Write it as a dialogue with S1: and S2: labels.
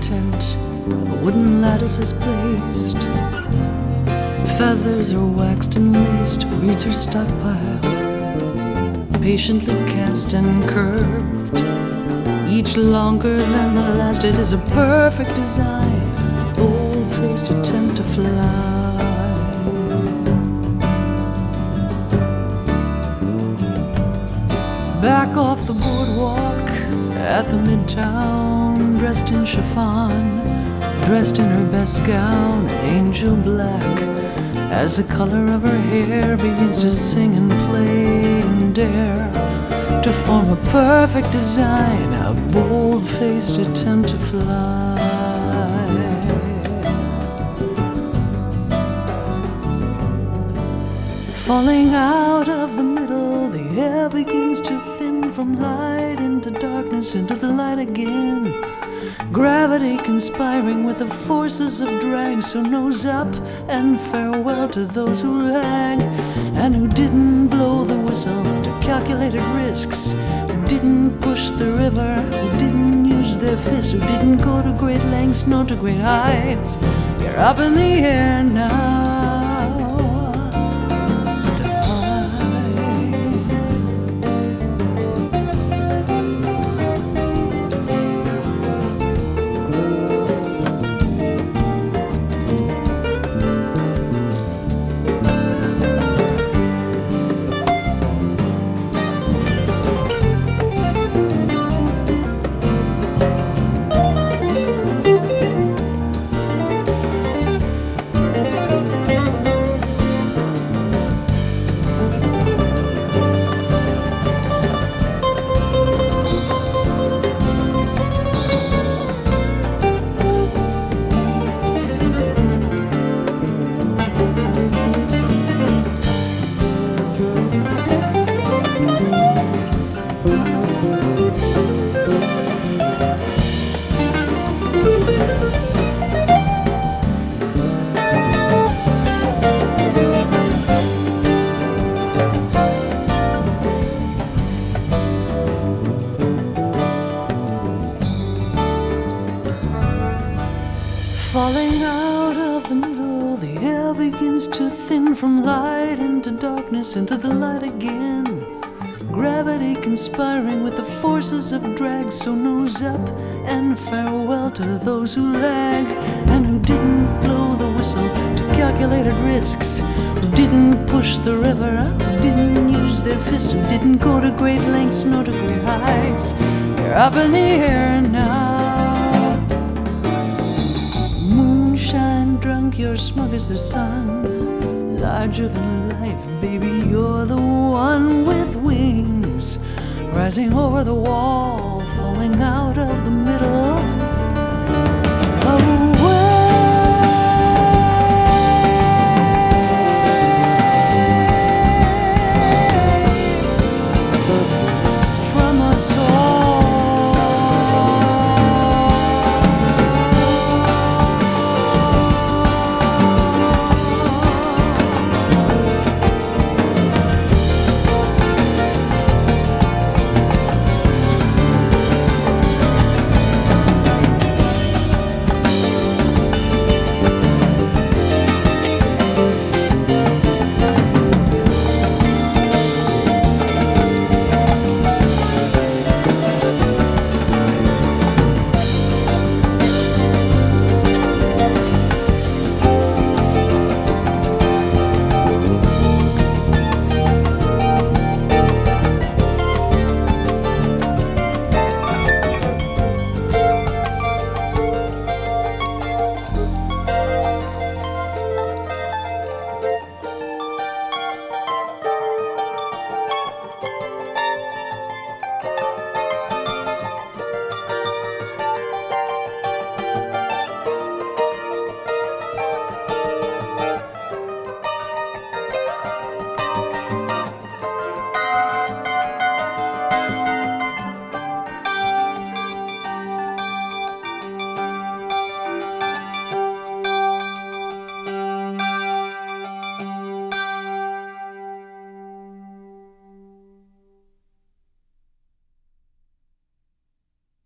S1: tent, a wooden lattice is placed. Feathers are waxed and laced, weeds are stockpiled, patiently cast and curved, each longer than the last. It is a perfect design, a bold-faced attempt to fly. Back off the boardwalk at the Midtown, dressed in chiffon, dressed in her best gown, angel black, as the color of her hair begins to sing and play and dare to form a perfect design, a bold-faced attempt to fly. Falling out of the middle, the air begins to thin from light into darkness, into the light again. Gravity conspiring with the forces of drag, so nose up and farewell to those who lag and who didn't blow the whistle to calculated risks, who didn't push the river, who didn't use their fists, who didn't go to great lengths, nor to great heights. You're up in the air now. Falling out of the middle, the air begins to thin from light into darkness, into the light again. Gravity conspiring with the forces of drag, so nose up and farewell to those who lag and who didn't blow the whistle to calculated risks, who didn't push the river, who didn't use their fists, who didn't go to great lengths nor to great heights. You're up in the air now. Moonshine drunk, you're smug as the sun, larger than life, baby, you're the one with wings, rising over the wall, falling out of the middle.